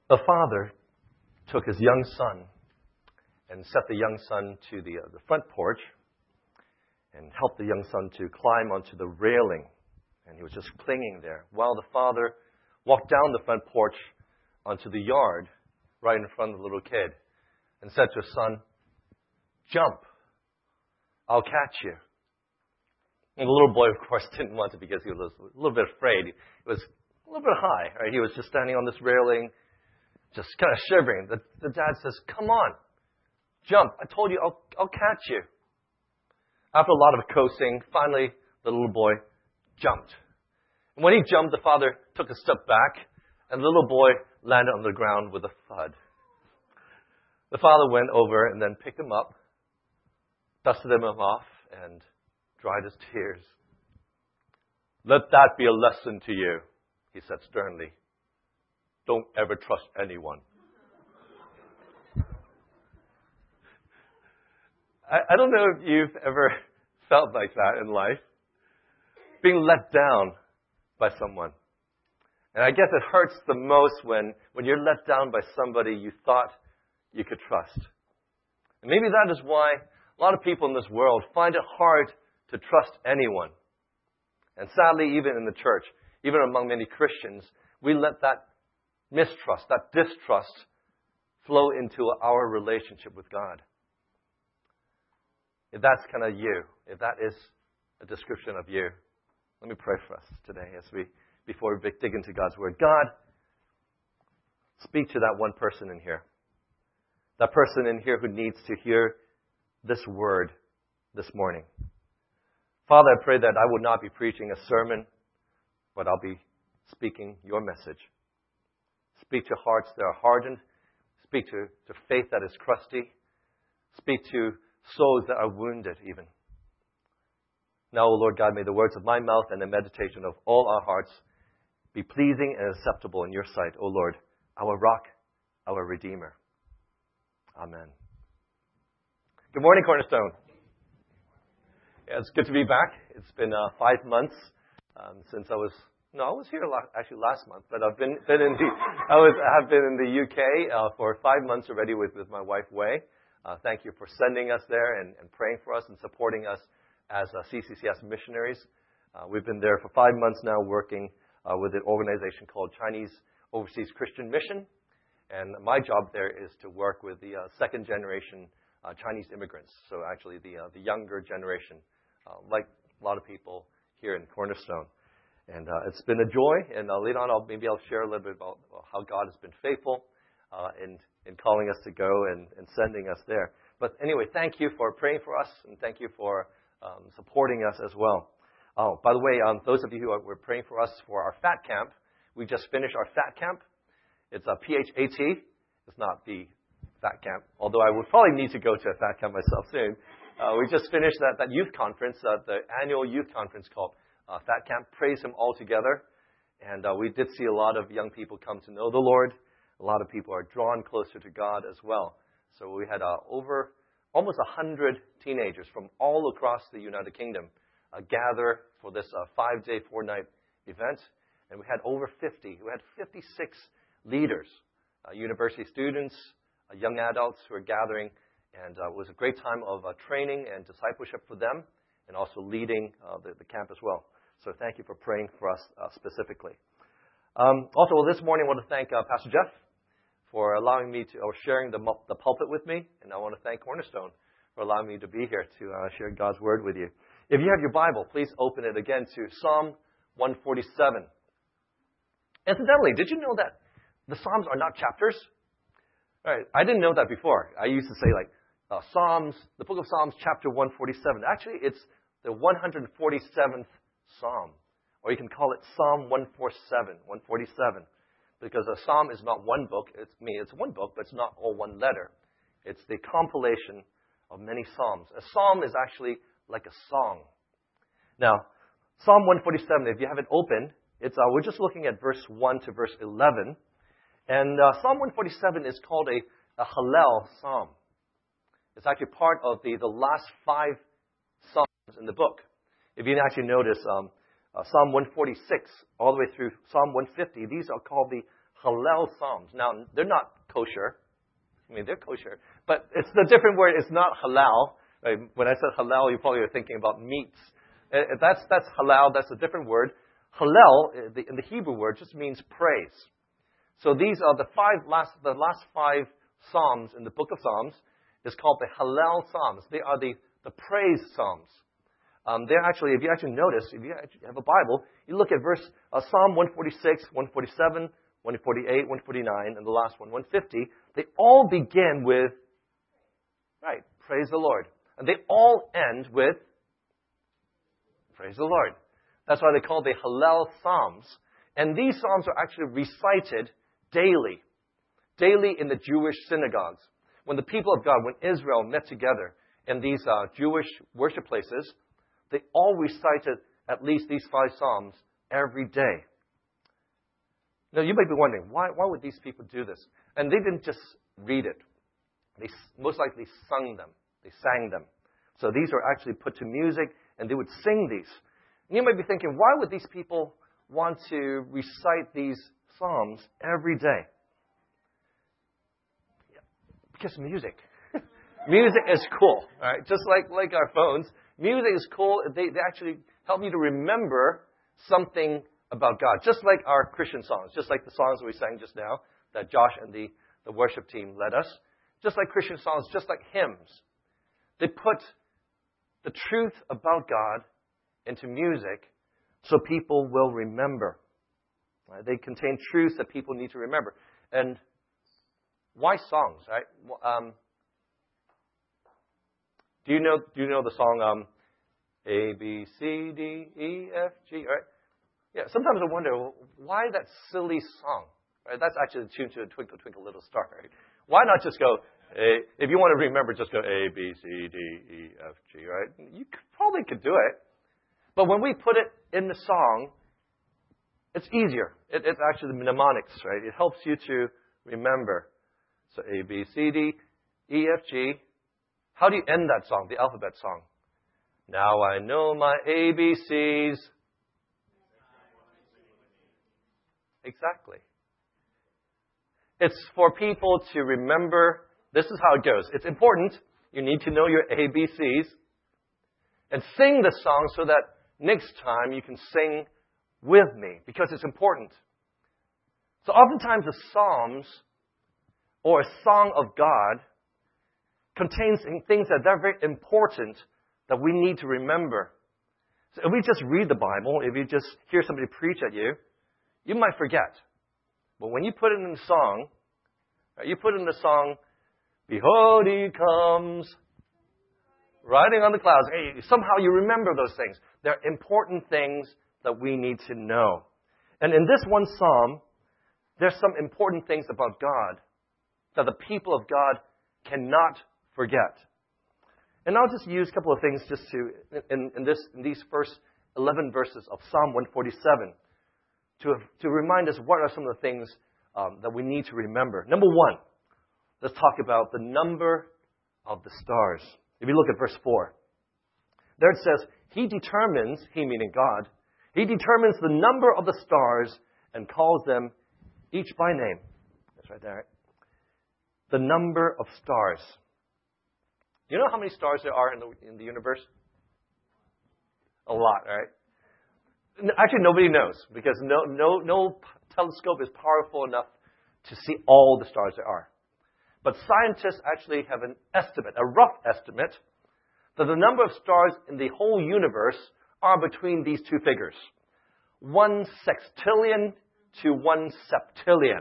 The father took his young son and set the young son to the front porch and helped the young son to climb onto the railing. And he was just clinging there while the father walked down the front porch onto the yard right in front of the little kid and said to his son, "Jump, I'll catch you." And the little boy, of course, didn't want to because he was a little bit afraid. It was a little bit high. Right? He was just standing on this railing, just kind of shivering. The dad says, "Come on, jump. I told you I'll catch you." After a lot of coaxing, finally the little boy jumped. And when he jumped, the father took a step back, and the little boy landed on the ground with a thud. The father went over and then picked him up, dusted him off, and dried his tears. "Let that be a lesson to you," he said sternly. "Don't ever trust anyone." I don't know if you've ever felt like that in life, being let down by someone. And I guess it hurts the most when you're let down by somebody you thought you could trust. And maybe that is why a lot of people in this world find it hard to trust anyone. And sadly, even in the church, even among many Christians, we let that mistrust, that distrust flow into our relationship with God. If that's kind of you, if that is a description of you, let me pray for us today before we dig into God's Word. God, speak to that one person in here. That person in here who needs to hear this word this morning. Father, I pray that I would not be preaching a sermon, but I'll be speaking your message. Speak to hearts that are hardened. Speak to faith that is crusty. Speak to souls that are wounded even. Now, O Lord God, may the words of my mouth and the meditation of all our hearts be pleasing and acceptable in your sight, O Lord, our rock, our Redeemer. Amen. Good morning, Cornerstone. Yeah, it's good to be back. It's been 5 months since I was here last month, but I've been in the UK for 5 months already with my wife Wei. Thank you for sending us there and praying for us and supporting us as CCCS missionaries. We've been there for 5 months now working with an organization called Chinese Overseas Christian Mission. And my job there is to work with the second generation Chinese immigrants. So actually the younger generation, like a lot of people here in Cornerstone. And it's been a joy. And later on, I'll share a little bit about how God has been faithful in calling us to go and sending us there. But anyway, thank you for praying for us, and thank you for supporting us as well. Oh, by the way, those of you who were praying for us for our FAT camp, we just finished our FAT camp. It's a PHAT. It's not the FAT camp, although I would probably need to go to a FAT camp myself soon. We just finished that youth conference, the annual youth conference called FAT Camp. Praise Him all together. And we did see a lot of young people come to know the Lord. A lot of people are drawn closer to God as well. So we had over almost 100 teenagers from all across the United Kingdom gather for this 5-day, 4-night event. And we had over 50. We had 56 leaders, university students, young adults who are gathering. And it was a great time of training and discipleship for them and also leading the camp as well. So thank you for praying for us specifically. Also, this morning I want to thank Pastor Jeff for allowing me or sharing the pulpit with me. And I want to thank Cornerstone for allowing me to be here to share God's Word with you. If you have your Bible, please open it again to Psalm 147. Incidentally, did you know that the Psalms are not chapters? All right, I didn't know that before. I used to say the book of Psalms, chapter 147. Actually, it's the 147th Psalm. Or you can call it Psalm 147, because a psalm is not one book. It's one book, but it's not all one letter. It's the compilation of many psalms. A psalm is actually like a song. Now, Psalm 147, if you have it open, we're just looking at verse 1 to verse 11. And Psalm 147 is called a Hallel psalm. It's actually part of the last 5 psalms in the book. If you actually notice, Psalm 146 all the way through Psalm 150, these are called the Hallel Psalms. Now, they're not kosher. I mean, they're kosher. But it's the different word. It's not halal. Right? When I said halal, you probably are thinking about meats. That's halal. That's a different word. Hallel, in the Hebrew word, just means praise. So these are the last 5 Psalms in the book of Psalms is called the Hallel Psalms. They are the praise Psalms. They're actually, if you actually notice, if you actually have a Bible, you look at Psalm 146, 147, 148, 149, and the last one, 150. They all begin with, right, praise the Lord. And they all end with, praise the Lord. That's why they call the Hallel Psalms. And these Psalms are actually recited daily in the Jewish synagogues. When the people of God, when Israel met together in these Jewish worship places, they all recited at least these 5 Psalms every day. Now, you might be wondering, why would these people do this? And they didn't just read it. They most likely sung them. They sang them. So these are actually put to music, and they would sing these. And you might be thinking, why would these people want to recite these Psalms every day? Because music. Music is cool, right? Just like our phones. Music is cool. They actually help you to remember something about God. Just like our Christian songs. Just like the songs we sang just now that Josh and the worship team led us. Just like Christian songs, just like hymns. They put the truth about God into music so people will remember. Right? They contain truths that people need to remember. And why songs, right? Do you know the song A, B, C, D, E, F, G, right? Yeah, sometimes I wonder, why that silly song? Right? That's actually tuned to a Twinkle, Twinkle, Little Star, right? Why not just go, if you want to remember, just go A, B, C, D, E, F, G, right? You probably could do it. But when we put it in the song, it's easier. It's actually the mnemonics, right? It helps you to remember. So A, B, C, D, E, F, G. How do you end that song, the alphabet song? Now I know my ABCs. Exactly. It's for people to remember. This is how it goes. It's important. You need to know your ABCs. And sing the song so that next time you can sing with me. Because it's important. So oftentimes the Psalms or a song of God contains things that are very important that we need to remember. So if we just read the Bible, if you just hear somebody preach at you, you might forget. But when you put it in the song, you put in the song, Behold, He comes, riding on the clouds. Hey, somehow you remember those things. They're important things that we need to know. And in this one psalm, there's some important things about God that the people of God cannot forget. And I'll just use a couple of things just to, in these first 11 verses of Psalm 147 to remind us what are some of the things that we need to remember. Number 1, let's talk about the number of the stars. If you look at verse 4, there it says, He determines, He meaning God, He determines the number of the stars and calls them each by name. That's right there. Right? The number of stars. Do you know how many stars there are in the universe? A lot, right? Actually, nobody knows because no telescope is powerful enough to see all the stars there are. But scientists actually have an estimate, a rough estimate, that the number of stars in the whole universe are between these two figures. 1 sextillion to 1 septillion.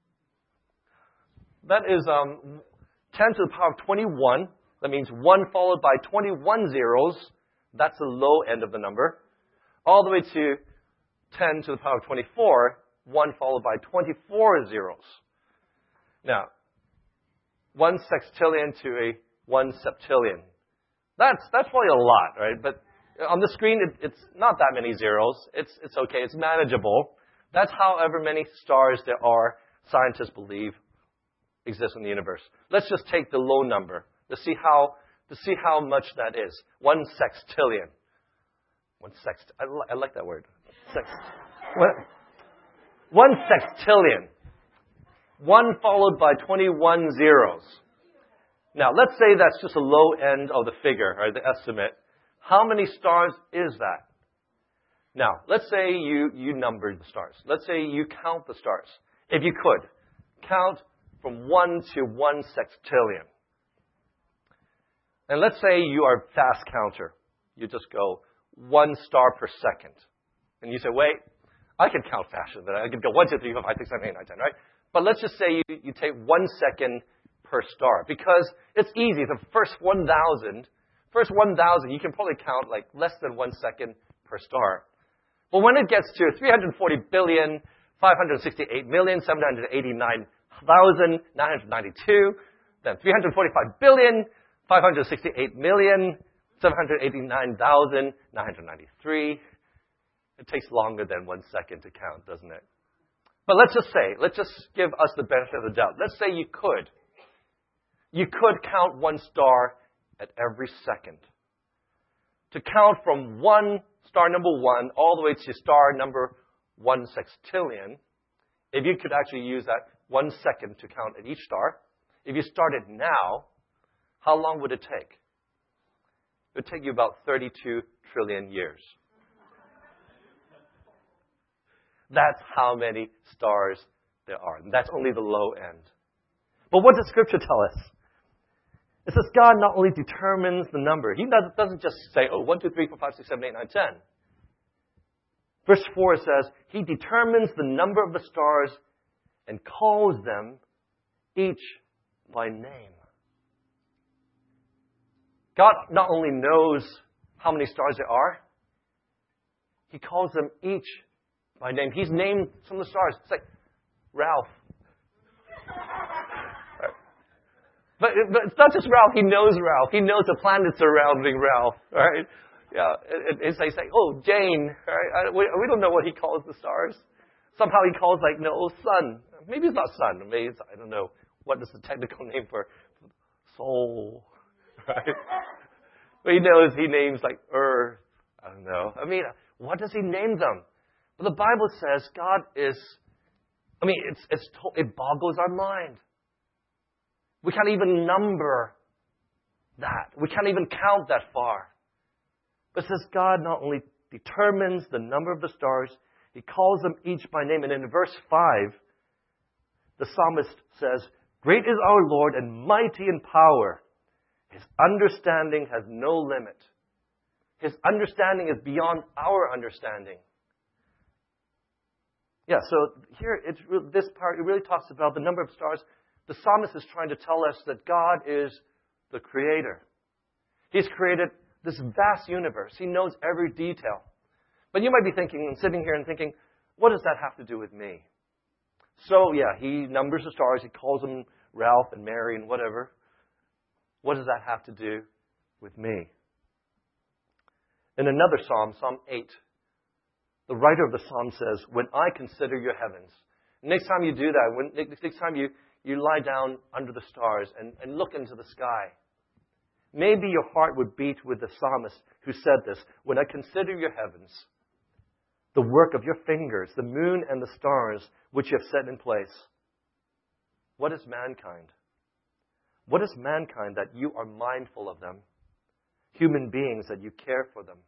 That is 10 to the power of 21. That means 1 followed by 21 zeros. That's the low end of the number. All the way to 10 to the power of 24, 1 followed by 24 zeros. Now, 1 sextillion to a 1 septillion. That's probably a lot, right? But on the screen, it's not that many zeros. It's okay. It's manageable. That's however many stars there are, scientists believe, exist in the universe. Let's just take the low number to see how much that is. 1 sextillion. I like that word. 1 sextillion. 1 followed by 21 zeros. Now, let's say that's just a low end of the figure, or the estimate. How many stars is that? Now, let's say you number the stars. Let's say you count the stars. If you could, count from 1 to 1 sextillion. And let's say you are a fast counter. You just go 1 star per second. And you say, wait, I can count faster than that. I can go 1, 2, 3, 4, 5, 6, 7, 8, 9, 10, right? But let's just say you take 1 second per star. Because it's easy. The first 1,000, you can probably count like less than 1 second per star. But when it gets to 340,568,789,992, then 345,568,789,993. It takes longer than 1 second to count, doesn't it? But let's just give us the benefit of the doubt. Let's say you could count 1 star at every second. To count from star number 1 all the way to star number 1 sextillion, if you could actually use that 1 second to count at each star, if you started now, how long would it take? It would take you about 32 trillion years. That's how many stars there are. And that's only the low end. But what does Scripture tell us? It says God not only determines the number. He doesn't just say, 1, 2, 3, 4, 5, 6, 7, 8, 9, 10. Verse 4 says, He determines the number of the stars and calls them each by name. God not only knows how many stars there are, He calls them each by name. He's named some of the stars. It's like Ralph. But it's not just Ralph. He knows Ralph. He knows the planets surrounding Ralph. Right? Yeah. It's like, Jane. Right? We don't know what he calls the stars. Somehow he calls sun. Maybe it's not sun. Maybe it's, I don't know. What is the technical name for soul? Right? But he names Earth. I don't know. What does he name them? But the Bible says God is, it boggles our mind. We can't even number that. We can't even count that far. But it says God not only determines the number of the stars, He calls them each by name. And in verse 5, the psalmist says, Great is our Lord and mighty in power. His understanding has no limit. His understanding is beyond our understanding. Yeah, so here, this part, it really talks about the number of stars. The psalmist is trying to tell us that God is the creator. He's created this vast universe. He knows every detail. But you might be thinking, and sitting here and thinking, what does that have to do with me? So, yeah, He numbers the stars. He calls them Ralph and Mary and whatever. What does that have to do with me? In another psalm, Psalm 8, the writer of the psalm says, When I consider your heavens. Next time you do that, next time you lie down under the stars and look into the sky, maybe your heart would beat with the psalmist who said this. When I consider your heavens, the work of your fingers, the moon and the stars which you have set in place. What is mankind? What is mankind that you are mindful of them? Human beings that you care for them.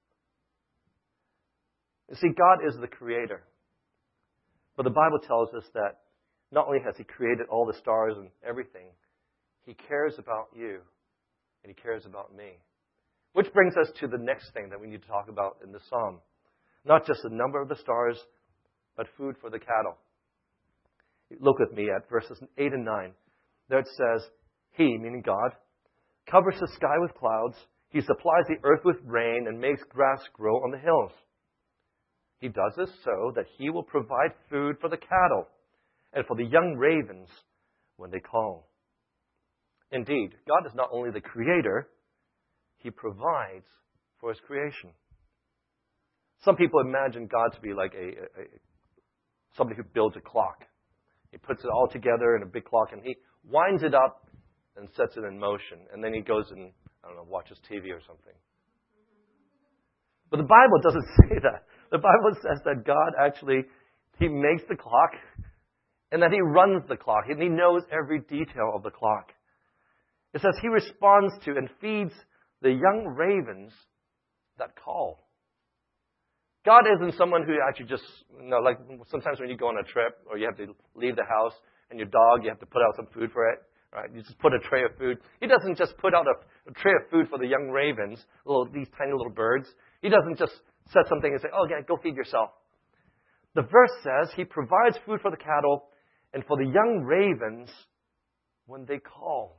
You see, God is the creator. But the Bible tells us that not only has He created all the stars and everything, He cares about you and He cares about me. Which brings us to the next thing that we need to talk about in this psalm. Not just the number of the stars, but food for the cattle. Look with me at verses 8 and 9. There it says, He, meaning God, covers the sky with clouds. He supplies the earth with rain and makes grass grow on the hills. He does this so that He will provide food for the cattle and for the young ravens when they call. Indeed, God is not only the creator, He provides for His creation. Some people imagine God to be like somebody who builds a clock. He puts it all together in a big clock and He winds it up and sets it in motion. And then He goes and, watches TV or something. But the Bible doesn't say that. The Bible says that God actually, He makes the clock and that he runs the clock, and he knows every detail of the clock. It says he responds to and feeds the young ravens that call. God isn't someone who actually just, like sometimes when you go on a trip or you have to leave the house and your dog, you have to put out some food for it, right? You just put a tray of food. He doesn't just put out a tray of food for the young ravens, these tiny little birds. He doesn't just set something and say, oh, yeah, go feed yourself. The verse says he provides food for the cattle and for the young ravens when they call.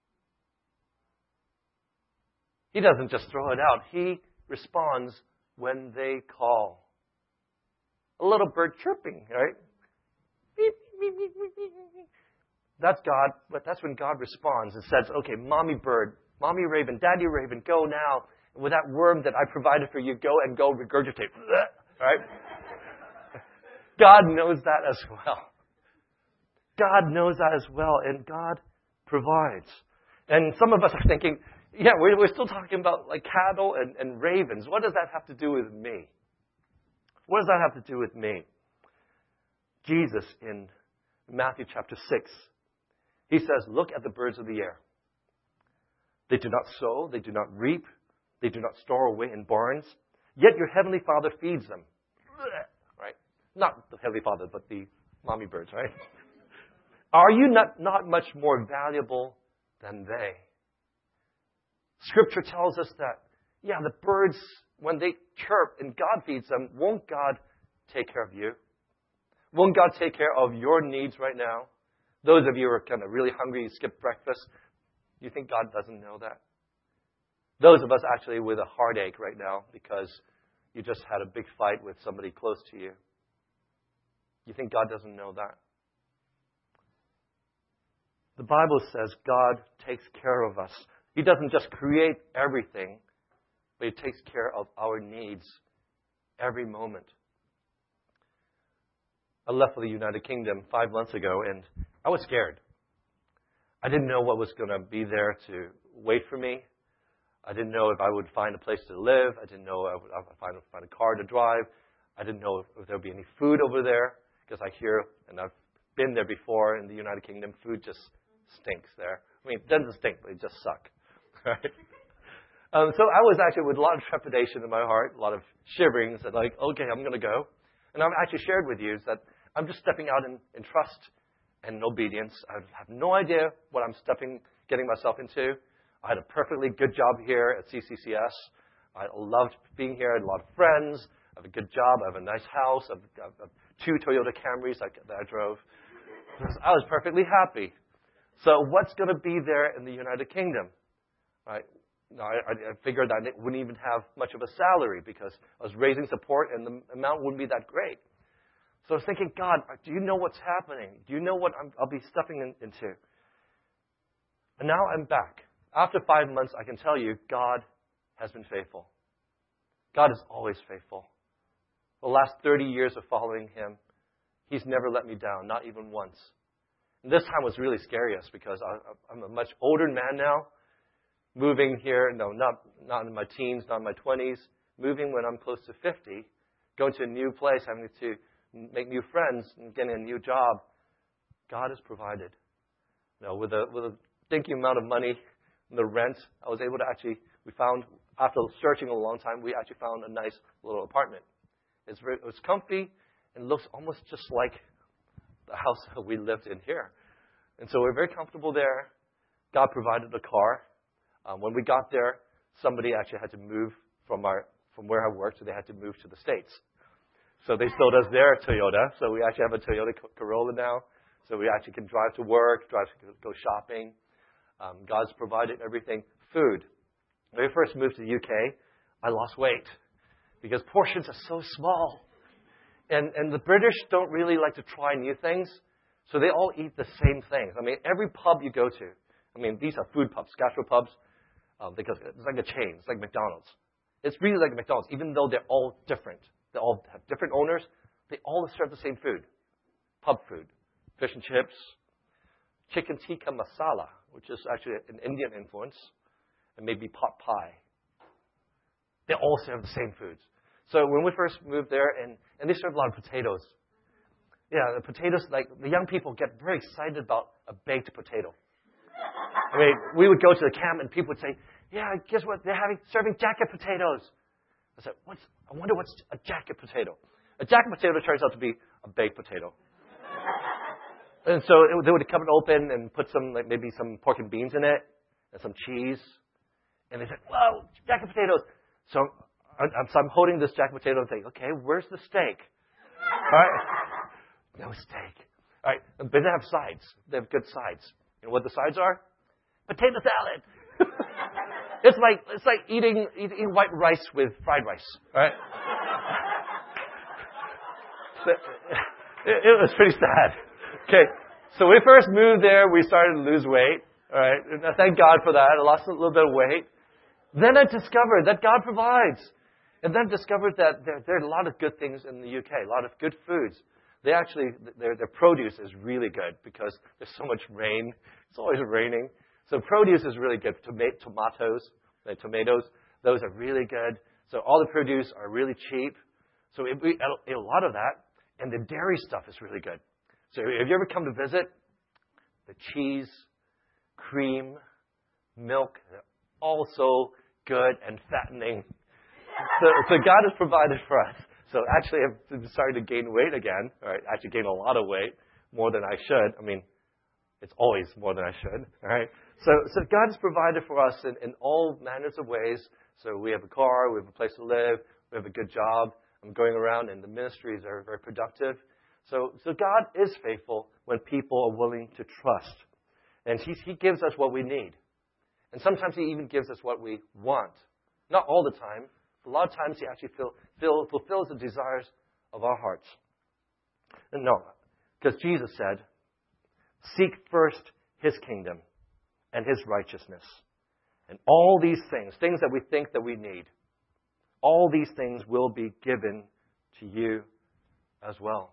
He doesn't just throw it out. He responds when they call. A little bird chirping, right? Beep, beep, beep, beep, beep, beep. That's God, but that's when God responds and says, okay, mommy bird, mommy raven, daddy raven, go now. And with that worm that I provided for you, go regurgitate. Right? God knows that as well. God knows that as well, and God provides. And some of us are thinking, yeah, we're still talking about like cattle and ravens. What does that have to do with me? What does that have to do with me? Jesus in Matthew chapter 6, he says, look at the birds of the air. They do not sow, they do not reap, they do not store away in barns, yet your heavenly Father feeds them. Right? Not the heavenly Father, but the mommy birds, right? Are you not much more valuable than they? Scripture tells us that, yeah, the birds, when they chirp and God feeds them, won't God take care of you? Won't God take care of your needs right now? Those of you who are kind of really hungry, you skip breakfast, do you think God doesn't know that? Those of us actually with a heartache right now because you just had a big fight with somebody close to you. You think God doesn't know that? The Bible says God takes care of us. He doesn't just create everything, but He takes care of our needs every moment. I left for the United Kingdom 5 months ago, and I was scared. I didn't know what was going to be there to wait for me. I didn't know if I would find a place to live. I didn't know if I would find a car to drive. I didn't know if there would be any food over there, because I hear, and I've been there before in the United Kingdom, food just stinks there. I mean, it doesn't stink, but it just sucks. Right? So I was actually with a lot of trepidation in my heart, a lot of shiverings, and like, okay, I'm going to go. And I've actually shared with you that I'm just stepping out in trust and in obedience. I have no idea what I'm getting myself into. I had a perfectly good job here at CCCS. I loved being here. I had a lot of friends. I have a good job. I have a nice house. I have 2 Toyota Camrys that I drove. I was perfectly happy. So what's going to be there in the United Kingdom? Right? No, I figured that I wouldn't even have much of a salary because I was raising support and the amount wouldn't be that great. So I was thinking, God, do you know what's happening? Do you know what I'll be stepping into? And now I'm back. After 5 months, I can tell you, God has been faithful. God is always faithful. The last 30 years of following Him, He's never let me down, not even once. And this time was really scariest because I'm a much older man now. Moving here, not in my teens, not in my 20s. Moving when I'm close to 50. Going to a new place, having to make new friends and getting a new job. God has provided. With a dinky amount of money, the rent, I was able to we found, after searching a long time, we actually found a nice little apartment. It was comfy and looks almost just like the house that we lived in here. And so we're very comfortable there. God provided a car. When we got there, somebody actually had to move from where I worked, so they had to move to the States. So they sold us their Toyota. So we actually have a Toyota Corolla now. So we actually can drive to work, drive to go shopping. God's provided everything. Food. When I first moved to the UK, I lost weight because portions are so small. And the British don't really like to try new things, so they all eat the same things. I mean, every pub you go to, these are food pubs, gastropubs, because it's like a chain. It's like McDonald's. It's really like McDonald's, even though they're all different. They all have different owners. They all serve the same food. Pub food. Fish and chips. Chicken tikka masala, which is actually an Indian influence. And maybe pot pie. They all serve the same foods. So when we first moved there, and they serve a lot of potatoes. Yeah, the potatoes, like the young people get very excited about a baked potato. I mean, we would go to the camp and people would say, yeah, guess what? They're serving jacket potatoes. I said, I wonder what's a jacket potato. A jacket potato turns out to be a baked potato. And so they would cut it open and put some, like maybe some pork and beans in it and some cheese. And they said, whoa, jacket potatoes. So I'm holding this jacket potato and thinking, okay, where's the steak? All right. No steak. All right. But they have sides. They have good sides. You know what the sides are? Potato salad. It's like eating white rice with fried rice. All right. So, it was pretty sad. Okay. So when we first moved there, we started to lose weight. All right. And thank God for that. I lost a little bit of weight. Then I discovered that God provides. And then discovered that there are a lot of good things in the UK, a lot of good foods. They actually, their produce is really good because there's so much rain. It's always raining. So produce is really good. Tomatoes, those are really good. So all the produce are really cheap. So we eat a lot of that. And the dairy stuff is really good. So if you ever come to visit, the cheese, cream, milk, they're all so good and fattening. So God has provided for us. So actually, I've started to gain weight again. All right, actually gain a lot of weight, more than I should. I mean, it's always more than I should. All right. So God has provided for us in all manners of ways. So we have a car, we have a place to live, we have a good job. I'm going around, and the ministries are very productive. So God is faithful when people are willing to trust, and He gives us what we need, and sometimes He even gives us what we want. Not all the time. A lot of times He actually fulfills the desires of our hearts. And no, because Jesus said, seek first His kingdom and His righteousness. And all these things that we think that we need, all these things will be given to you as well.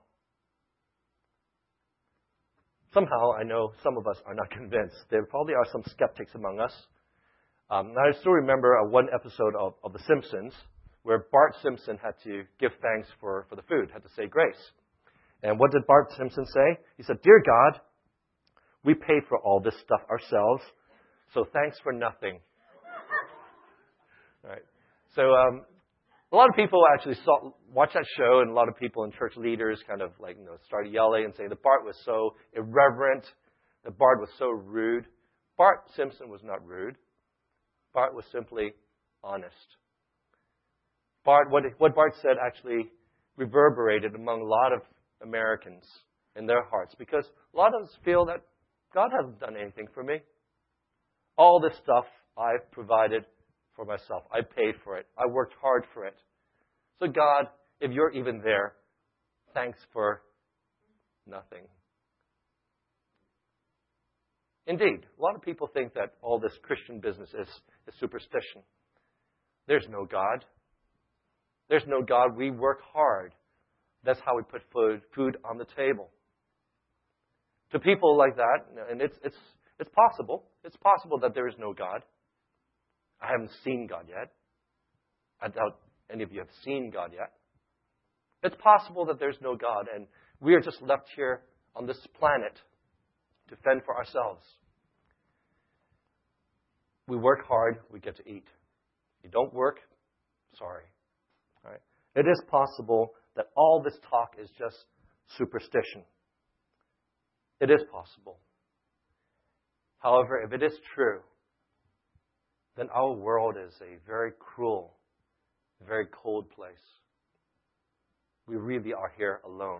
Somehow, I know some of us are not convinced. There probably are some skeptics among us. I still remember one episode of The Simpsons where Bart Simpson had to give thanks for the food, had to say grace. And what did Bart Simpson say? He said, "Dear God, we paid for all this stuff ourselves, so thanks for nothing." All right. So a lot of people actually watch that show, and a lot of people and church leaders kind of started yelling and saying that Bart was so irreverent, that Bart was so rude. Bart Simpson was not rude. Bart was simply honest. What Bart said actually reverberated among a lot of Americans in their hearts, because a lot of us feel that God hasn't done anything for me. All this stuff I've provided for myself. I paid for it. I worked hard for it. So God, if you're even there, thanks for nothing. Indeed, a lot of people think that all this Christian business is superstition. There's no God. There's no God. We work hard. That's how we put food on the table. To people like that, and it's possible. It's possible that there is no God. I haven't seen God yet. I doubt any of you have seen God yet. It's possible that there's no God, and we are just left here on this planet to fend for ourselves. We work hard, we get to eat. You don't work, sorry. All right. It is possible that all this talk is just superstition. It is possible. However, if it is true, then our world is a very cruel, very cold place. We really are here alone.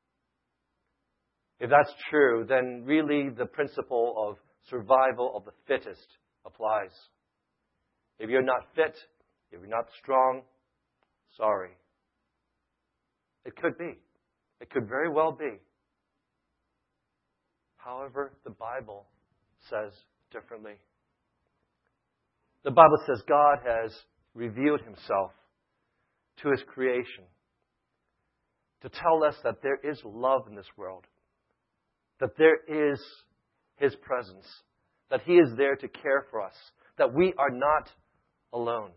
If that's true, then really the principle of survival of the fittest applies. If you're not fit, if you're not strong, sorry. It could be. It could very well be. However, the Bible says differently. The Bible says God has revealed Himself to His creation to tell us that there is love in this world, that there is His presence, that He is there to care for us, that we are not alone,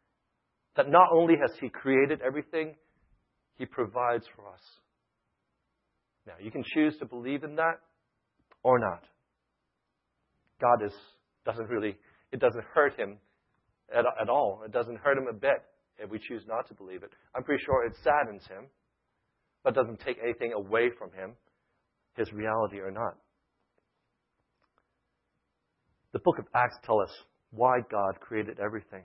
that not only has He created everything, He provides for us. Now, you can choose to believe in that or not. God it doesn't hurt him at all. It doesn't hurt him a bit if we choose not to believe it. I'm pretty sure it saddens him, but doesn't take anything away from him, his reality or not. The book of Acts tells us why God created everything.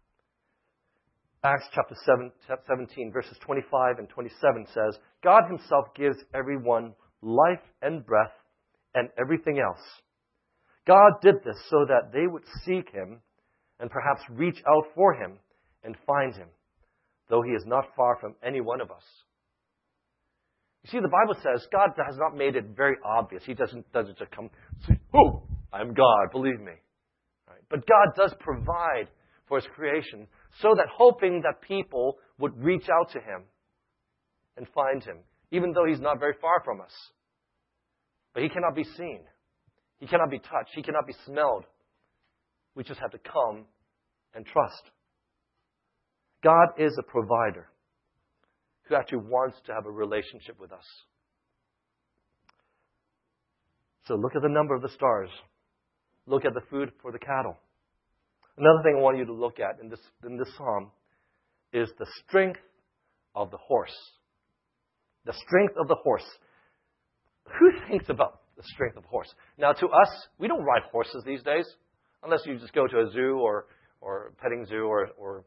Acts chapter 17, verses 25 and 27 says, God himself gives everyone life and breath and everything else. God did this so that they would seek him and perhaps reach out for him and find him, though he is not far from any one of us. You see, the Bible says God has not made it very obvious. He doesn't just come, say, oh, I'm God, believe me. Right? But God does provide for his creation so that hoping that people would reach out to him and find him, even though he's not very far from us. But he cannot be seen. He cannot be touched. He cannot be smelled. We just have to come and trust. God is a provider who actually wants to have a relationship with us. So look at the number of the stars. Look at the food for the cattle. Another thing I want you to look at in this psalm is the strength of the horse. The strength of the horse. Who thinks about the strength of a horse? Now, to us, we don't ride horses these days, unless you just go to a zoo or petting zoo or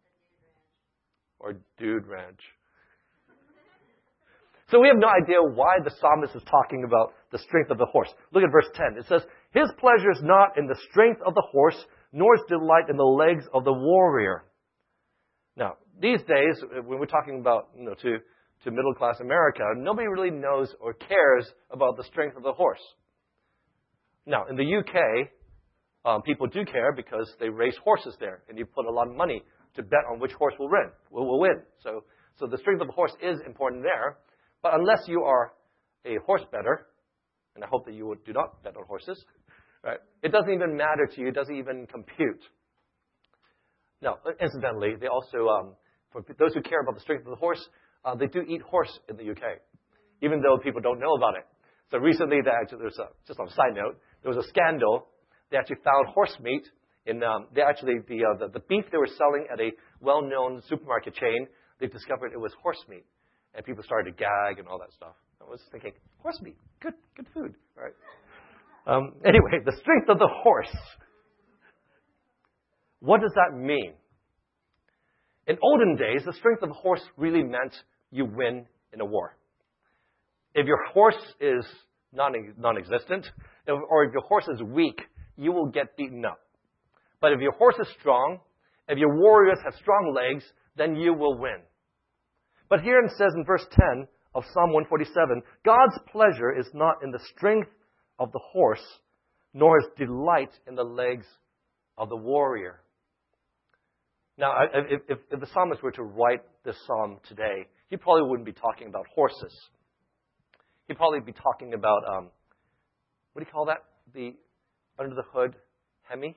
dude ranch. So we have no idea why the psalmist is talking about the strength of the horse. Look at verse 10. It says, his pleasure is not in the strength of the horse, nor his delight in the legs of the warrior. Now, these days, when we're talking about, to middle-class America, nobody really knows or cares about the strength of the horse. Now, in the UK, people do care because they race horses there, and you put a lot of money to bet on which horse will win. So the strength of the horse is important there. But unless you are a horse bettor, and I hope that you do not bet on horses, right? It doesn't even matter to you. It doesn't even compute. Now, incidentally, they also, for those who care about the strength of the horse, they do eat horse in the UK, even though people don't know about it. So recently, just on a side note, there was a scandal. They actually found horse meat in. The beef they were selling at a well-known supermarket chain. They discovered it was horse meat, and people started to gag and all that stuff. I was thinking, horse meat, good food, right? Anyway, the strength of the horse. What does that mean? In olden days, the strength of the horse really meant you win in a war. If your horse is non-existent, or if your horse is weak, you will get beaten up. But if your horse is strong, if your warriors have strong legs, then you will win. But here it says in verse 10 of Psalm 147, God's pleasure is not in the strength of the horse, nor his delight in the legs of the warrior. Now, if the psalmist were to write this psalm today, he probably wouldn't be talking about horses. He'd probably be talking about, what do you call that? The under the hood, Hemi?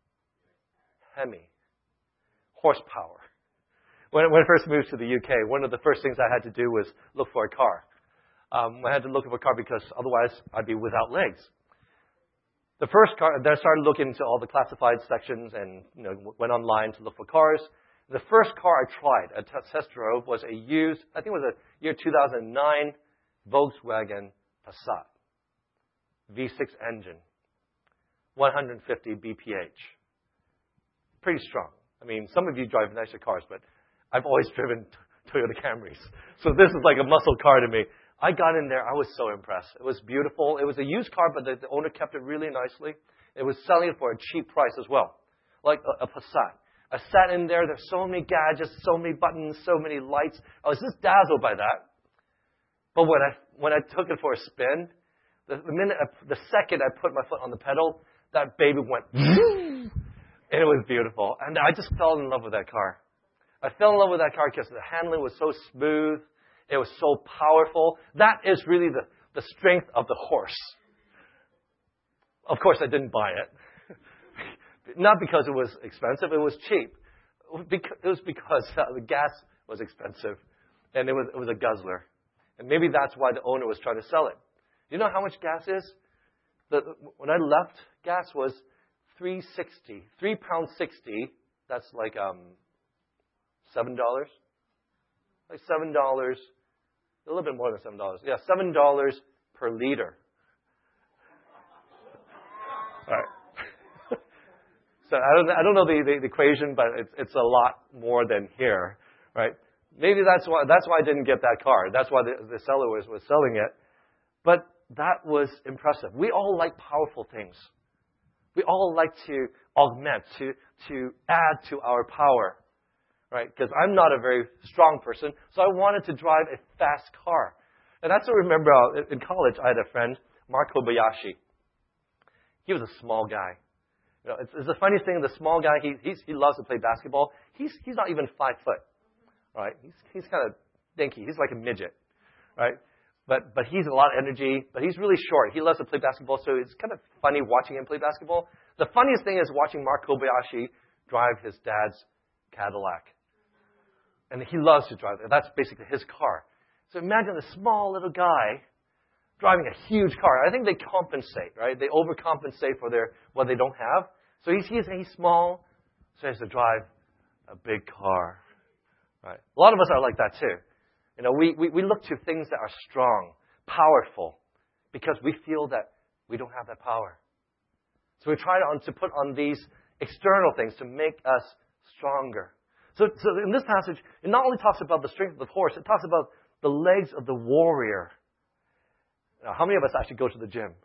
Horsepower. When I first moved to the UK, one of the first things I had to do was look for a car. I had to look for a car because otherwise I'd be without legs. The first car, then I started looking into all the classified sections and went online to look for cars. The first car I tried, a test drove, was a used, I think it was a year 2009 Volkswagen Passat. V6 engine, 150 BPH. Pretty strong. I mean, some of you drive nicer cars, but I've always driven Toyota Camrys. So this is like a muscle car to me. I got in there. I was so impressed. It was beautiful. It was a used car, but the owner kept it really nicely. It was selling it for a cheap price as well, like a Passat. I sat in there. There's so many gadgets, so many buttons, so many lights. I was just dazzled by that. But when I took it for a spin, the second I put my foot on the pedal, that baby went, and it was beautiful. And I just fell in love with that car. I fell in love with that car because the handling was so smooth. It was so powerful. That is really the strength of the horse. Of course, I didn't buy it. Not because it was expensive. It was cheap. It was because the gas was expensive. And it was a guzzler. And maybe that's why the owner was trying to sell it. Do you know how much gas is? When I left, gas was £3.60. £3.60. That's like $7. Like $7. A little bit more than $7. Yeah, $7 per liter. All right. So I don't know the equation, but it's a lot more than here, right? Maybe that's why I didn't get that car. That's why the seller was selling it. But that was impressive. We all like powerful things. We all like to augment, to add to our power, right? Because I'm not a very strong person, so I wanted to drive a fast car. And that's what I remember in college. I had a friend, Mark Kobayashi. He was a small guy. You know, it's the funniest thing. The small guy, he loves to play basketball. He's not even 5 foot, right? He's kind of dinky. He's like a midget, right? But he's a lot of energy. But he's really short. He loves to play basketball, so it's kind of funny watching him play basketball. The funniest thing is watching Mark Kobayashi drive his dad's Cadillac, and he loves to drive it. That's basically his car. So imagine a small little guy driving a huge car. I think they compensate, right? They overcompensate for what they don't have. So he's small, so he has to drive a big car, right? A lot of us are like that too. You know, we look to things that are strong, powerful, because we feel that we don't have that power. So we try to put on these external things to make us stronger. So in this passage, it not only talks about the strength of the horse, it talks about the legs of the warrior. Now, how many of us actually go to the gym?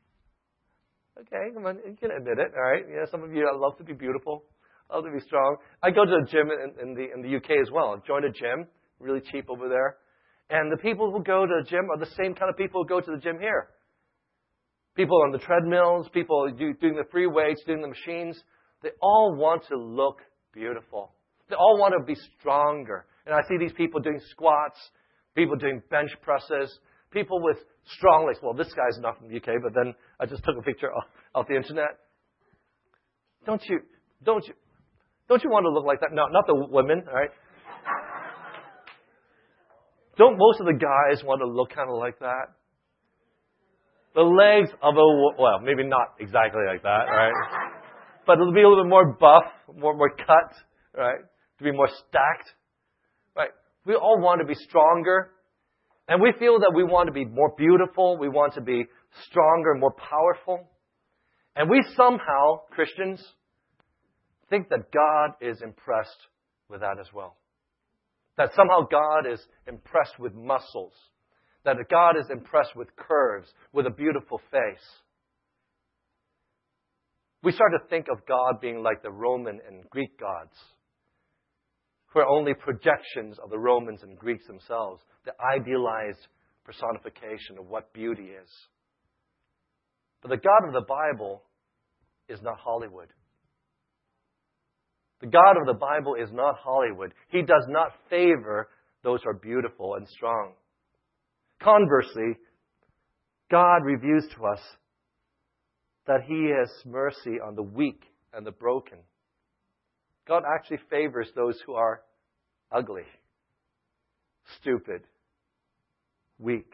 Okay, come on, you can admit it, all right? Yeah, some of you love to be beautiful, love to be strong. I go to the gym in the UK as well. I joined a gym, really cheap over there. And the people who go to the gym are the same kind of people who go to the gym here. People on the treadmills, people doing the free weights, doing the machines. They all want to look beautiful. They all want to be stronger. And I see these people doing squats, people doing bench presses, people with strong legs. Well, this guy's not from the UK, but then I just took a picture off the internet. Don't you want to look like that? No, not the women, all right? Don't most of the guys want to look kind of like that? The legs of well, maybe not exactly like that, right? But it'll be a little bit more buff, more cut, right? To be more stacked, right? We all want to be stronger. And we feel that we want to be more beautiful. We want to be stronger, more powerful. And we somehow, Christians, think that God is impressed with that as well. That somehow God is impressed with muscles. That God is impressed with curves, with a beautiful face. We start to think of God being like the Roman and Greek gods, who are only projections of the Romans and Greeks themselves, the idealized personification of what beauty is. But the God of the Bible is not Hollywood. The God of the Bible is not Hollywood. He does not favor those who are beautiful and strong. Conversely, God reveals to us that He has mercy on the weak and the broken. God actually favors those who are ugly, stupid, weak.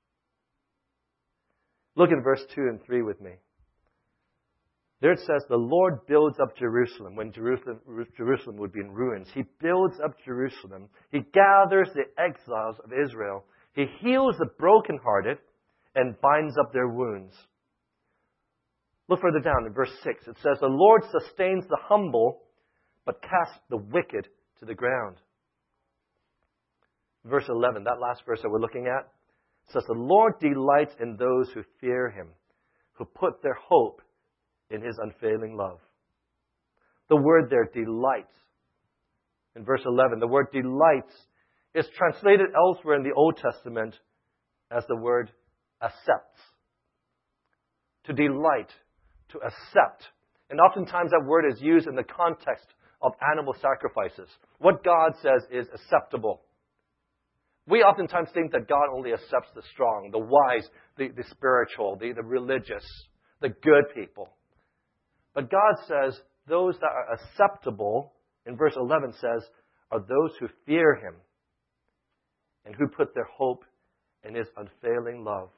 Look at verse 2 and 3 with me. There it says, the Lord builds up Jerusalem when Jerusalem would be in ruins. He builds up Jerusalem. He gathers the exiles of Israel. He heals the brokenhearted and binds up their wounds. Look further down in verse 6. It says, the Lord sustains the humble, but casts the wicked to the ground. Verse 11, that last verse that we're looking at, says, the Lord delights in those who fear Him, who put their hope in His unfailing love. The word there, delights. In verse 11, the word delights is translated elsewhere in the Old Testament as the word accepts. To delight, to accept. And oftentimes that word is used in the context of animal sacrifices. What God says is acceptable. We oftentimes think that God only accepts the strong, the wise, the spiritual, the religious, the good people. But God says those that are acceptable, in verse 11 says, are those who fear Him and who put their hope in His unfailing love.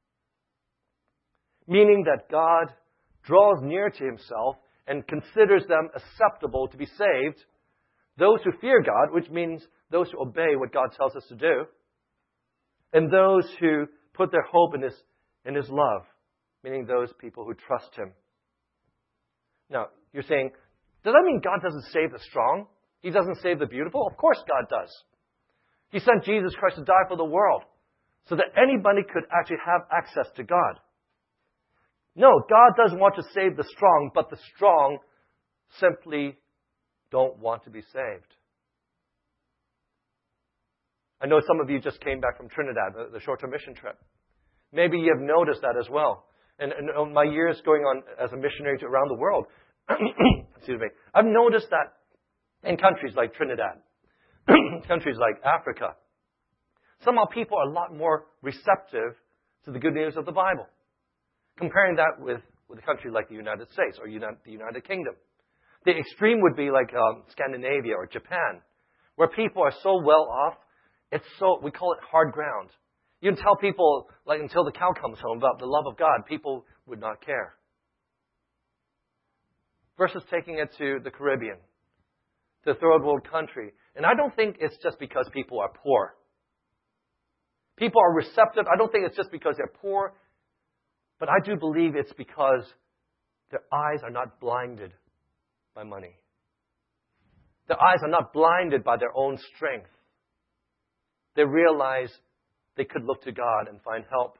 Meaning that God draws near to Himself and considers them acceptable to be saved, those who fear God, which means those who obey what God tells us to do, and those who put their hope in His love, meaning those people who trust Him. Now, you're saying, does that mean God doesn't save the strong? He doesn't save the beautiful? Of course God does. He sent Jesus Christ to die for the world so that anybody could actually have access to God. No, God does want to save the strong, but the strong simply don't want to be saved. I know some of you just came back from Trinidad, the short-term mission trip. Maybe you have noticed that as well. And my years going on as a missionary around the world, excuse me, I've noticed that in countries like Trinidad, countries like Africa, somehow people are a lot more receptive to the good news of the Bible. Comparing that with a country like the United States or the United Kingdom. The extreme would be like Scandinavia or Japan, where people are so well off, we call it hard ground. You can tell people, like until the cow comes home, about the love of God, people would not care. Versus taking it to the Caribbean, to a third world country. And I don't think it's just because people are poor. People are receptive. I don't think it's just because they're poor. But I do believe it's because their eyes are not blinded by money. Their eyes are not blinded by their own strength. They realize they could look to God and find help.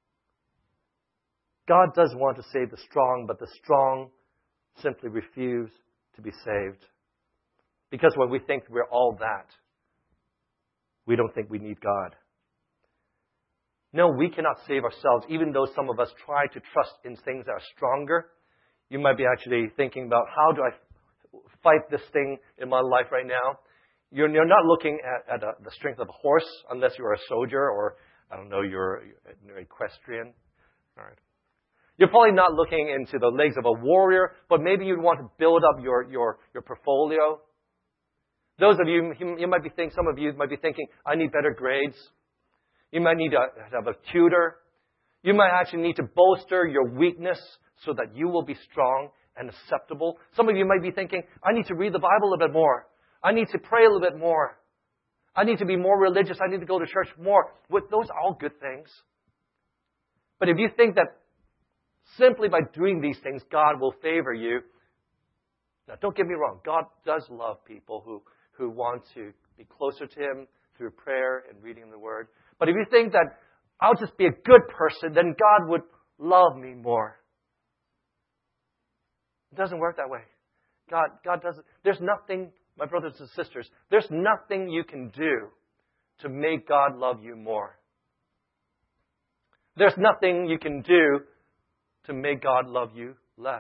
God does want to save the strong, but the strong simply refuse to be saved. Because when we think we're all that, we don't think we need God. No, we cannot save ourselves, even though some of us try to trust in things that are stronger. You might be actually thinking about, how do I fight this thing in my life right now? You're not looking at the strength of a horse, unless you're a soldier or, I don't know, you're an equestrian. All right. You're probably not looking into the legs of a warrior, but maybe you'd want to build up your portfolio. Those of you, some of you might be thinking, I need better grades. You might need to have a tutor. You might actually need to bolster your weakness so that you will be strong and acceptable. Some of you might be thinking, I need to read the Bible a bit more. I need to pray a little bit more. I need to be more religious. I need to go to church more. Those are all good things. But if you think that simply by doing these things, God will favor you, now don't get me wrong. God does love people who want to be closer to Him through prayer and reading the Word. But if you think that I'll just be a good person, then God would love me more. It doesn't work that way. God doesn't. There's nothing, my brothers and sisters, there's nothing you can do to make God love you more. There's nothing you can do to make God love you less.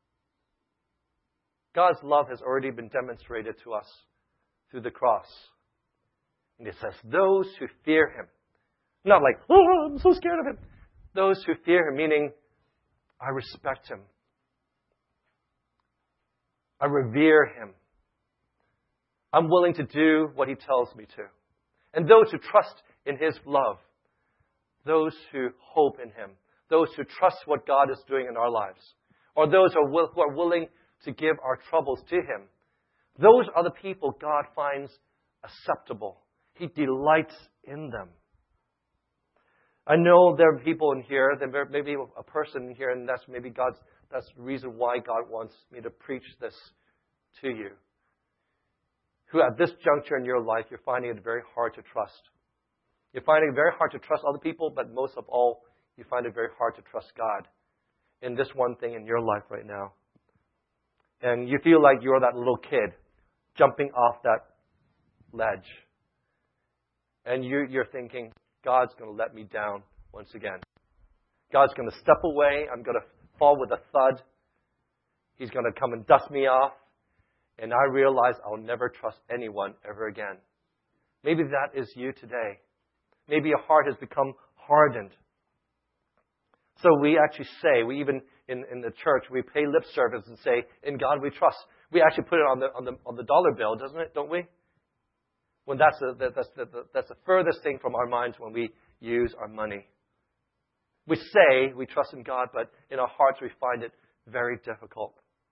God's love has already been demonstrated to us through the cross. And it says, those who fear Him. Not like, oh, I'm so scared of Him. Those who fear Him, meaning, I respect Him. I revere Him. I'm willing to do what He tells me to. And those who trust in His love, those who hope in Him, those who trust what God is doing in our lives, or those who are willing to give our troubles to Him, those are the people God finds acceptable. He delights in them. I know there are people in here, there may be a person in here, and that's the reason why God wants me to preach this to you. Who at this juncture in your life, you're finding it very hard to trust. You're finding it very hard to trust other people, but most of all, you find it very hard to trust God in this one thing in your life right now. And you feel like you're that little kid jumping off that ledge. And you're thinking, God's going to let me down once again. God's going to step away. I'm going to fall with a thud. He's going to come and dust me off. And I realize I'll never trust anyone ever again. Maybe that is you today. Maybe your heart has become hardened. So we actually say, we even in the church, we pay lip service and say, in God we trust. We actually put it on the dollar bill, doesn't it? Don't we? When that's the furthest thing from our minds when we use our money. We say we trust in God, but in our hearts we find it very difficult.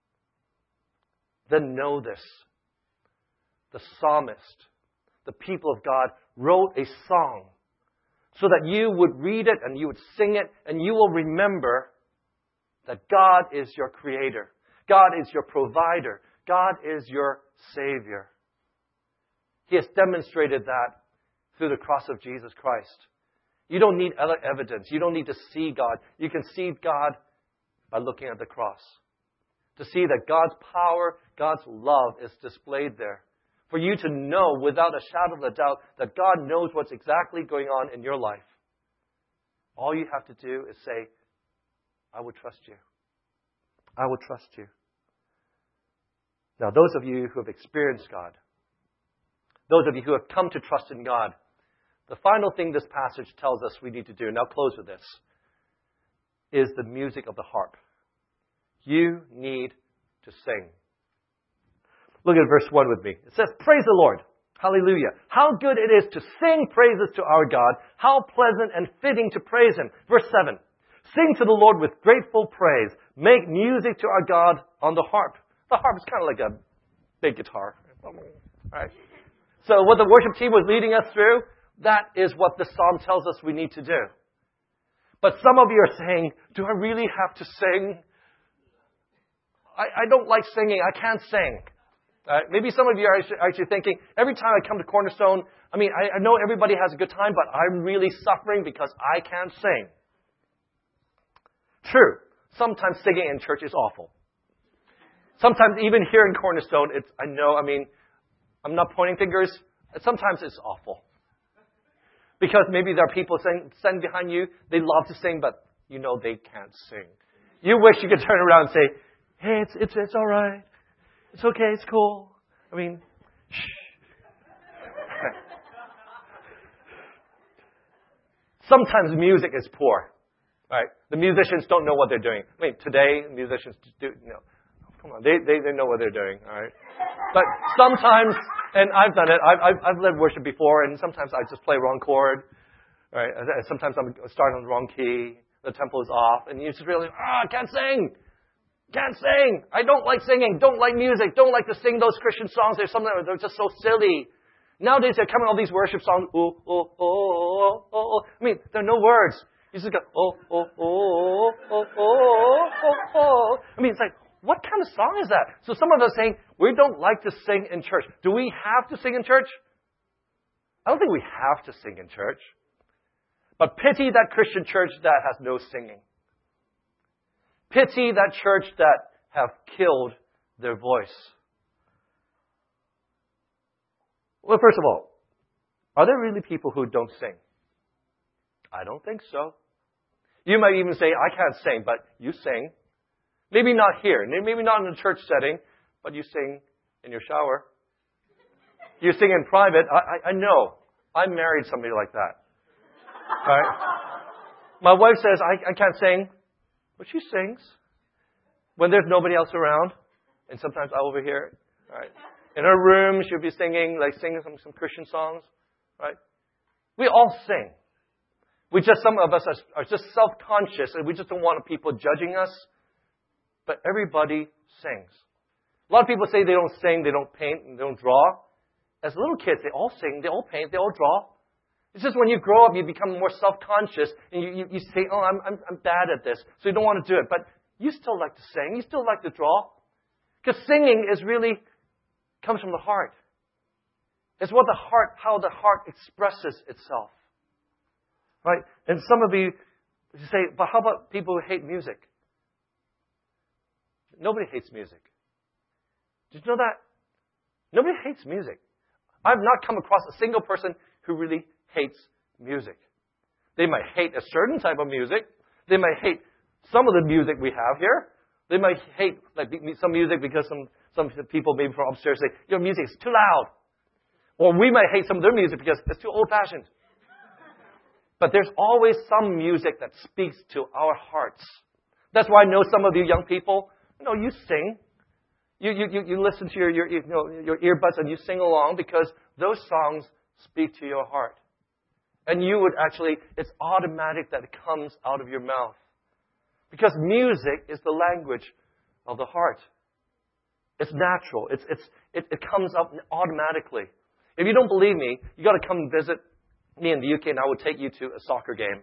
Then know this. The psalmist, the people of God, wrote a song so that you would read it and you would sing it and you will remember that God is your creator. God is your provider. God is your Savior. He has demonstrated that through the cross of Jesus Christ. You don't need other evidence. You don't need to see God. You can see God by looking at the cross. To see that God's power, God's love is displayed there. For you to know without a shadow of a doubt that God knows what's exactly going on in your life. All you have to do is say, I will trust you. I will trust you. Now, those of you who have experienced God, those of you who have come to trust in God, the final thing this passage tells us we need to do, now close with this, is the music of the harp. You need to sing. Look at verse 1 with me. It says, praise the Lord. Hallelujah. How good it is to sing praises to our God. How pleasant and fitting to praise Him. Verse 7. Sing to the Lord with grateful praise. Make music to our God on the harp. The harp is kind of like a big guitar. Right? So what the worship team was leading us through, that is what the psalm tells us we need to do. But some of you are saying, do I really have to sing? I don't like singing. I can't sing. Maybe some of you are actually thinking, every time I come to Cornerstone, I know everybody has a good time, but I'm really suffering because I can't sing. True. Sometimes singing in church is awful. Sometimes even here in Cornerstone, I'm not pointing fingers. Sometimes it's awful. Because maybe there are people standing behind you, they love to sing, but you know they can't sing. You wish you could turn around and say, hey, it's all right. It's okay, it's cool. Shh. Sometimes music is poor. Right? The musicians don't know what they're doing. Today, musicians do, come on, they know what they're doing, all right? But sometimes, and I've done it, I've led worship before, and sometimes I just play wrong chord, right? Sometimes I'm starting on the wrong key, the tempo is off, and you just really, I can't sing! Can't sing! I don't like singing, don't like music, don't like to sing those Christian songs, they're just so silly. Nowadays, they're coming all these worship songs, oh, oh, oh, oh, oh, oh. There are no words. You just go, oh, oh, oh, oh, oh, oh, oh. It's like, what kind of song is that? So some of us saying, we don't like to sing in church. Do we have to sing in church? I don't think we have to sing in church. But pity that Christian church that has no singing. Pity that church that have killed their voice. Well, first of all, are there really people who don't sing? I don't think so. You might even say, I can't sing, but you sing. Maybe not here, maybe not in a church setting, but you sing in your shower. You sing in private. I know. I married somebody like that. Right? My wife says, I can't sing, but she sings. When there's nobody else around, and sometimes I overhear it. Right? In her room, she'll be singing some Christian songs. Right? We all sing. Some of us are just self-conscious, and we just don't want people judging us. But everybody sings. A lot of people say they don't sing, they don't paint, and they don't draw. As little kids, they all sing, they all paint, they all draw. It's just when you grow up, you become more self-conscious, and you say, oh, I'm bad at this, so you don't want to do it. But you still like to sing, you still like to draw. Because singing comes from the heart. It's how the heart expresses itself. Right? And some of you say, but how about people who hate music? Nobody hates music. Did you know that? Nobody hates music. I've not come across a single person who really hates music. They might hate a certain type of music. They might hate some of the music we have here. They might hate some music because some people maybe from upstairs say, your music is too loud. Or we might hate some of their music because it's too old-fashioned. But there's always some music that speaks to our hearts. That's why I know some of you young people, you sing. You listen to your earbuds and you sing along because those songs speak to your heart. And you would actually, it's automatic that it comes out of your mouth. Because music is the language of the heart. It's natural. It comes up automatically. If you don't believe me, you got to come visit me in the UK, and I would take you to a soccer game.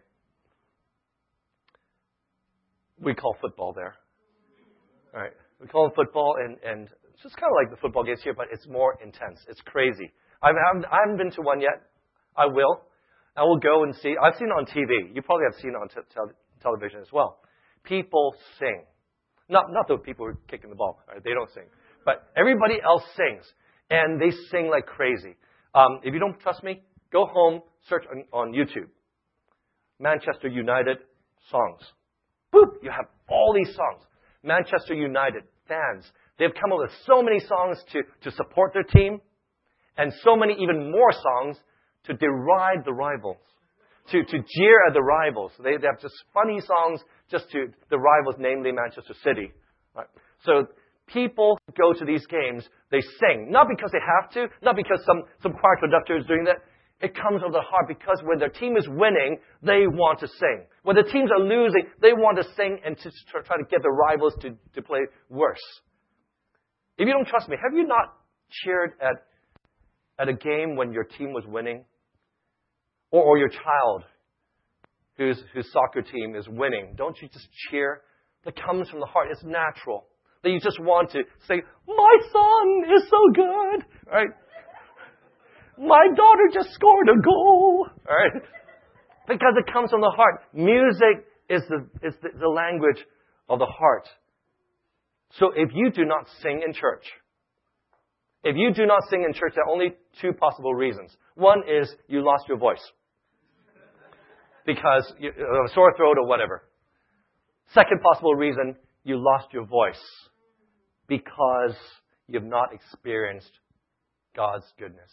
We call football there. All right. We call it football, and it's just kind of like the football games here, but it's more intense. It's crazy. I haven't been to one yet. I will. I will go and see. I've seen it on TV. You probably have seen it on television as well. People sing. Not the people who are kicking the ball. Right? They don't sing. But everybody else sings. And they sing like crazy. If you don't trust me, go home, search on YouTube. Manchester United songs. Boop! You have all these songs. Manchester United fans. They've come up with so many songs to support their team. And so many even more songs to deride the rivals. To jeer at the rivals. They have just funny songs just to the rivals, namely Manchester City. Right? So people go to these games, they sing. Not because they have to, not because some choir conductor is doing that. It comes from the heart because when their team is winning, they want to sing. When the teams are losing, they want to sing and to try to get the rivals to play worse. If you don't trust me, have you not cheered at a game when your team was winning? Or your child whose soccer team is winning? Don't you just cheer? That comes from the heart. It's natural. That you just want to say, my son is so good. Right? My daughter just scored a goal. All right? Because it comes from the heart. Music is the language of the heart. So if you do not sing in church, there are only two possible reasons. One is you lost your voice. Because you have a sore throat or whatever. Second possible reason, you lost your voice. Because you've not experienced God's goodness.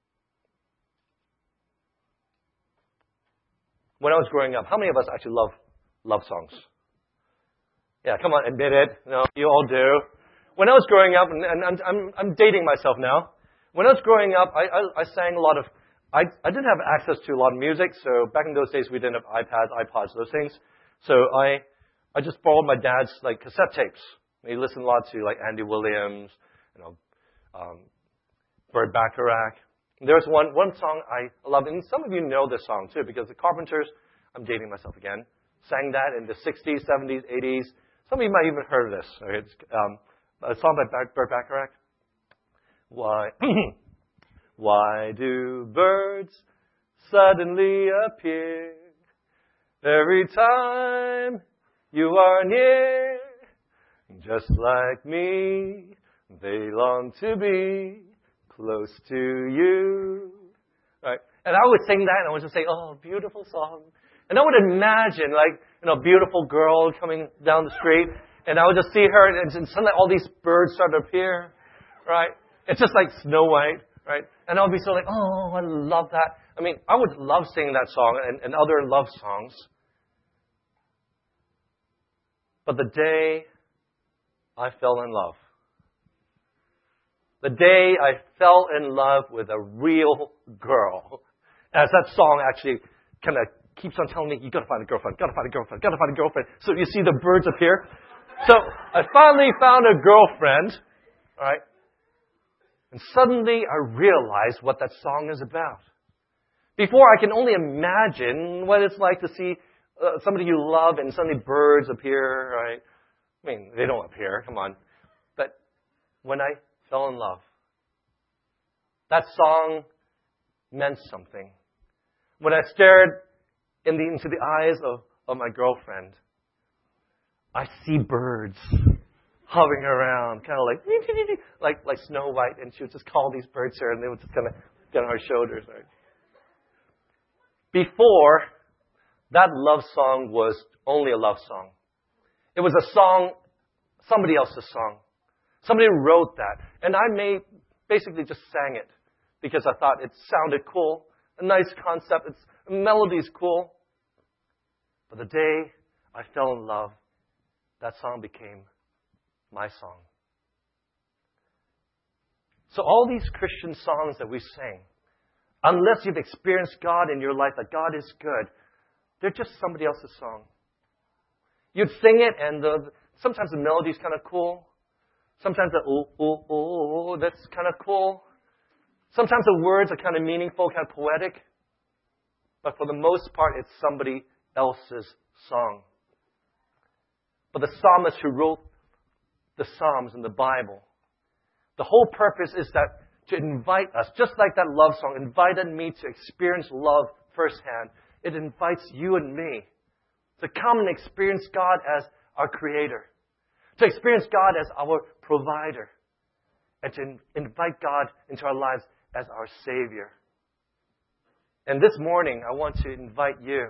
When I was growing up, how many of us actually love songs? Yeah, come on, admit it. No, you all do. When I was growing up, and I'm dating myself now. When I was growing up, I sang a lot of. I didn't have access to a lot of music, so back in those days we didn't have iPads, iPods, those things. So I just borrowed my dad's like cassette tapes. He listened a lot to like Andy Williams, Burt Bacharach. And there's one song I love, and some of you know this song too, because the Carpenters, I'm dating myself again, sang that in the 60s, 70s, 80s. Some of you might even heard of this. Okay? It's, a song by Burt Bacharach. Why do birds suddenly appear every time you are near? Just like me, they long to be close to you. Right? And I would sing that, and I would just say, oh, beautiful song. And I would imagine, like, a beautiful girl coming down the street, and I would just see her, and suddenly all these birds start to appear. Right? It's just like Snow White. Right? And I'll be so like, oh, I love that. I mean, I would love singing that song and other love songs. But the day I fell in love, the day I fell in love with a real girl, as that song actually kind of keeps on telling me, you gotta find a girlfriend, gotta find a girlfriend, gotta find a girlfriend. So you see the birds appear. So I finally found a girlfriend, all right? And suddenly I realized what that song is about. Before, I can only imagine what it's like to see somebody you love and suddenly birds appear, right? I mean, they don't appear, come on. But when I fell in love, that song meant something. When I stared into the eyes of my girlfriend, I see birds hovering around, kind of like Snow White, and she would just call these birds her, and they would just kind of get on her shoulders. Right? Before, that love song was only a love song. It was a song, somebody else's song. Somebody wrote that, and I basically just sang it because I thought it sounded cool, a nice concept, its melody's cool. But the day I fell in love, that song became my song. So all these Christian songs that we sing, Unless you've experienced God in your life, that God is good, they're just somebody else's song. You'd sing it, and sometimes the melody's kind of cool. Sometimes the oh, oh, oh, that's kind of cool. Sometimes the words are kind of meaningful, kind of poetic. But for the most part, it's somebody else's song. But the psalmist who wrote the Psalms in the Bible, the whole purpose is that to invite us, just like that love song invited me to experience love firsthand, it invites you and me to come and experience God as our Creator, to experience God as our provider, and to invite God into our lives as our Savior. And this morning, I want to invite you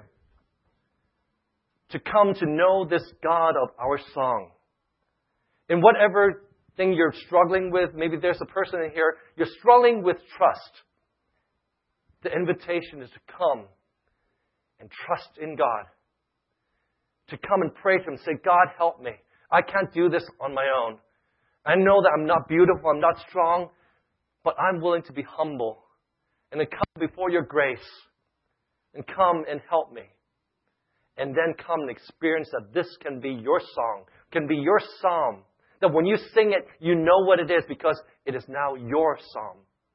to come to know this God of our song. In whatever thing you're struggling with, maybe there's a person in here, you're struggling with trust. The invitation is to come and trust in God. To come and pray to Him and say, God, help me. I can't do this on my own. I know that I'm not beautiful, I'm not strong, but I'm willing to be humble and then come before your grace and come and help me. And then come and experience that this can be your song, can be your psalm. That when you sing it, you know what it is because it is now your psalm.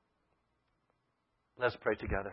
Let's pray together.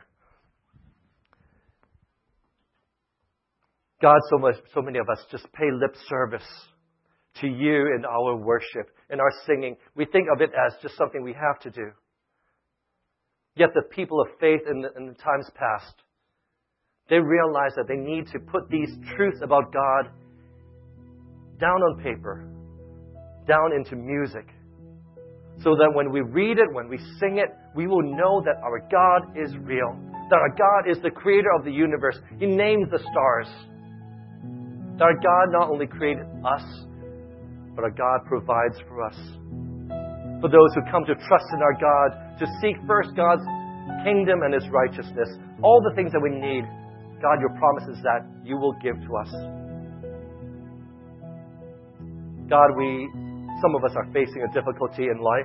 God, so many of us just pay lip service to you in our worship, in our singing. We think of it as just something we have to do. Yet the people of faith in the times past, they realized that they need to put these truths about God down on paper, down into music, so that when we read it, when we sing it, we will know that our God is real, that our God is the creator of the universe. He names the stars. That our God not only created us, but our God provides for us. For those who come to trust in our God, to seek first God's kingdom and His righteousness, all the things that we need, God, your promise is that you will give to us. God, some of us are facing a difficulty in life.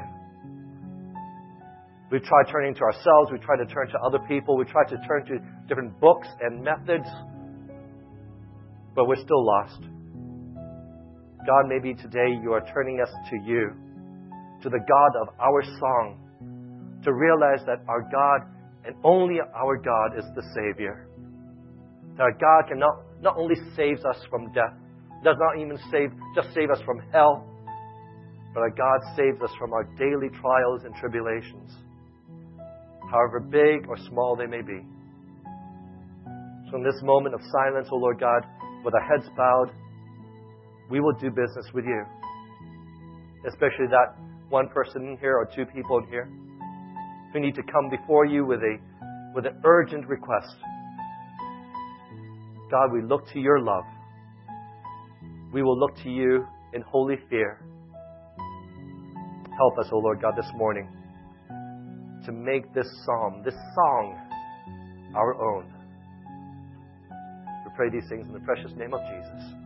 We try turning to ourselves. We try to turn to other people. We try to turn to different books and methods. But we're still lost. God, maybe today you are turning us to you, to the God of our song, to realize that our God and only our God is the Savior. That our God can not only saves us from death, does not even just save us from hell, but our God saves us from our daily trials and tribulations, however big or small they may be. So in this moment of silence, O Lord God, with our heads bowed, we will do business with you. Especially that one person in here or two people in here who need to come before you with an urgent request. God, we look to your love. We will look to you in holy fear. Help us, O Lord God, this morning to make this psalm, this song, our own. We pray these things in the precious name of Jesus.